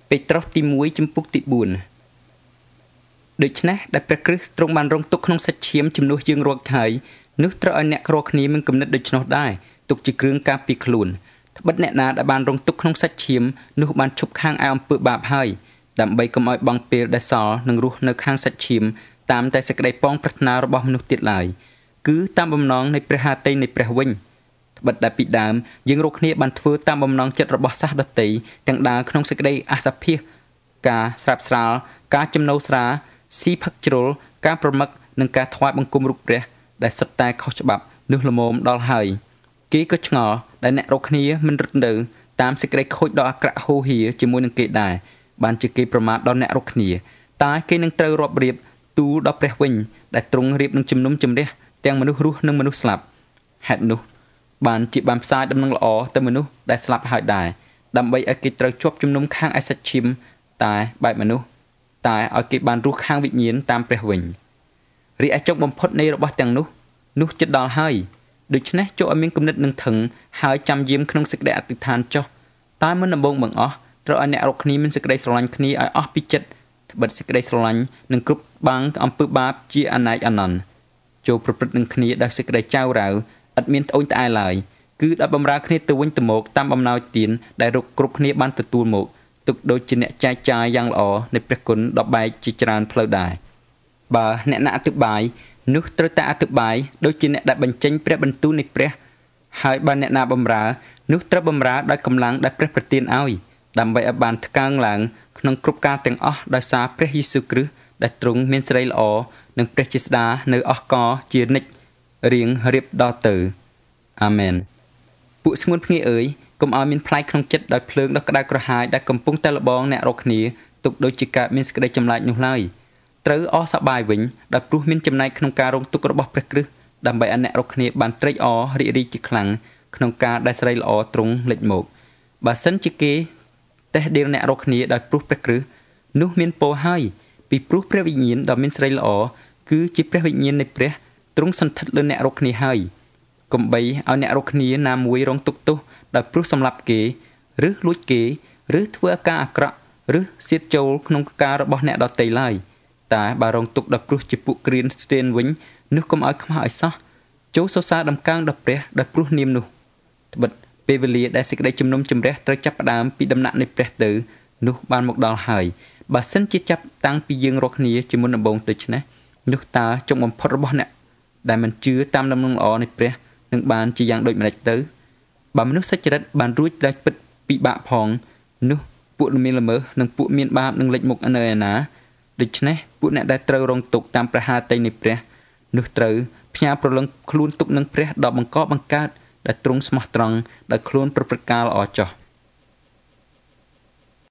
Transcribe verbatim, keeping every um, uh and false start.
ពេត្រុសទីមួយចំពុកទីbốnដូច្នេះដែលព្រះគ្រីស្ទទ្រង់បានរងទុក្ខក្នុងសាច់ឈាមជំនួសយើងរាល់ថ្ងៃនោះត្រូវឲ្យអ្នករាល់គ្នាមានគំនិតដូច្នោះដែរទុកជាគ្រឿងការពារខ្លួនត្បិតអ្នកណាដែលបានរងទុក្ខក្នុងសាច់ឈាមនោះបានឈប់ខាងឯអំពើបាបហើយដើម្បីកុំឲ្យបង់ពេលដែលសល់នឹងរស់នៅខាងសាច់ឈាមតាមតែសេចក្តីប៉ងប្រាថ្នារបស់មនុស្សទៀតឡើយគឺតាមបំណងនៃព្រះハរតីនៃព្រះវិញត្បិតតែពីដើមយើងរាល់គ្នាបានធ្វើតាមបំណងចិត្តរបស់សាសដតីទាំងដើរក្នុងសេចក្តីអសភាសការស្រាប់ស្រាលការចំណោស្រាស៊ីផឹកជ្រុលការប្រមឹកនិងការថ្វាយបង្គំរូបព្រះដែលសុទ្ធតែខុសច្បាប់នោះល្មមដល់ហើយគេក៏ឆ្ងល់ដែលអ្នករាល់គ្នាមិនរត់នៅតាមសេចក្តីខូចដ៏អាក្រក់ហូរហៀជាមួយនឹងគេដែរបានជាគេប្រមាថដល់អ្នករាល់គ្នាតើគេនឹងត្រូវរាប់រៀបទូលដល់ព្រះវិញដែលទ្រង់រៀបនឹងជំនុំជម្រះទាំងមនុស្សរស់និងមនុស្សស្លាប់ហេតុនោះបានជាបានផ្សាយដំណឹងល្អទៅមនុស្សដែលស្លាប់ហើយដែរដើម្បីឲ្យគេត្រូវជាប់ជំនុំខាងឯសាច់ឈាមតែបែបមនុស្សតែឲ្យគេបានរស់ខាងវិញ្ញាណតាមព្រះវិញរីឯចុងបំផុតនៃរបស់ទាំងនោះនោះចិត្តដល់ហើយដូច្នេះចូលឲ្យមានគំនិតនឹងថឹងហើយចាំយាមក្នុងសេចក្តីអធិដ្ឋានចុះតែមុនដំបូងបង្អស់ត្រូវឲ្យអ្នករាល់គ្នាមានសេចក្តីស្រឡាញ់គ្នាឲ្យអស់ពីចិត្តត្បិតសេចក្តីស្រឡាញ់នឹងគ្រប់បាំងអំពើបាបជាអនេកអនន្តចូលប្រព្រឹត្តនឹងគ្នាដោយសេចក្តីចៅរៅឥតមានត្អូញត្អែឡើយគឺដោយបម្រើគ្នាទៅវិញទៅមកតាមអំណោយទានដែលរកគ្រប់គ្នាបានទទួលមកទុកដូចជាអ្នកចែកចាយយ៉ាងល្អនៃព្រះគុណដល់បែកជាច្រើនផ្លូវដែរបើអ្នកណាអធិប្បាយនោះត្រូវតែអធិប្បាយដូចជាអ្នកដែលបញ្ចេញព្រះបន្ទូលនៃព្រះហើយបើអ្នកណាបម្រើនោះត្រូវបម្រើដោយកម្លាំងដែលព្រះប្រទានឲ្យដើម្បីឲ្យបានថ្កើងឡើងក្នុងគ្រប់ការទាំងអស់ដោយសារព្រះយេស៊ូវគ្រីស្ទដែលទ្រង់មានសេរីល្អនិងព្រះជាស្ដានៅអស់កជានិច្ចរៀងរៀបដល់ទៅអាមែនពួកស្ងួនភ្ងាអើយកុំឲ្យមានផ្លែកក្នុងចិត្តដោយភ្លើងដ៏ក្តៅក្រហាយដែលកំពុងតែលបងអ្នករាល់គ្នាទុកដូចជាកើតមានសេចក្តីចម្លែកនោះឡើយត្រូវអស់សប្បាយវិញដោយព្រោះមានចំណែកក្នុងការរងទុក្ខរបស់ព្រះគ្រីស្ទដើម្បីឲ្យអ្នករាល់គ្នាបានត្រេកអររីករាយជាខ្លាំងក្នុងការដែលស្រីល្អទ្រង់លេចមកបើសិនជាគេតេះដៀលអ្នករាល់គ្នាដោយព្រោះព្រះគ្រីស្ទនោះមានពរហើយពីព្រោះព្រះវិញ្ញាណដ៏មានស្រីល្អគឺជាព្រះវិញ្ញាណនៃព្រះទ្រង់សន្ធិដ្ឋលើអ្នករាល់គ្នាហើយកុំបីឲ្យអ្នករាល់គ្នាណាមួយរងទុក្ខទោសដោយព្រោះសម្លាប់គេឬលួចគេឬធ្វើការអាក្រក់ឬសៀតចូលក្នុងការរបស់អ្នកដទៃឡើយតែបើរងទុក្ខដោយព្រោះជាពួកគ្រានស្ទានវិញនោះកុំឲ្យខ្មាស់ឲ្យសោះចូលសរសើរដំកើងដល់ព្រះដោយព្រោះនាមនោះត្បិតពេលវេលាដែលសេចក្តីជំនុំជម្រះត្រូវចាប់ផ្ដើមពីដំណាក់នៃព្រះទៅនោះបានមកដល់ហើយបើសិនជាចាប់តាំងពីយើងរាល់គ្នាជាមុនដំបូងដូច្នេះនោះតើចុងបំផុតរបស់អ្នកដែលមិនជឿតាមដំណឹងល្អនៃព្រះនឹងបានជាយ៉ាងដូចម្តេចទៅបើមនុស្សសុចរិតបានរួចដោយពិតពិបាកផងនោះពួកល្មានល្មើសនិងពួកមានបាបនឹងលេចមុខនៅឯណាដូច្នេះពួកអ្នកដែលត្រូវរងទុក្ខតាមព្រះハរតីនៃព្រះនោះត្រូវផ្ញើប្រលឹងខ្លួនទុកនឹងព្រះដ៏បង្កបង្កើតដែលទ្រង់ស្មោះត្រង់ដោយខ្លួនប្រព្រឹត្តការល្អចោះ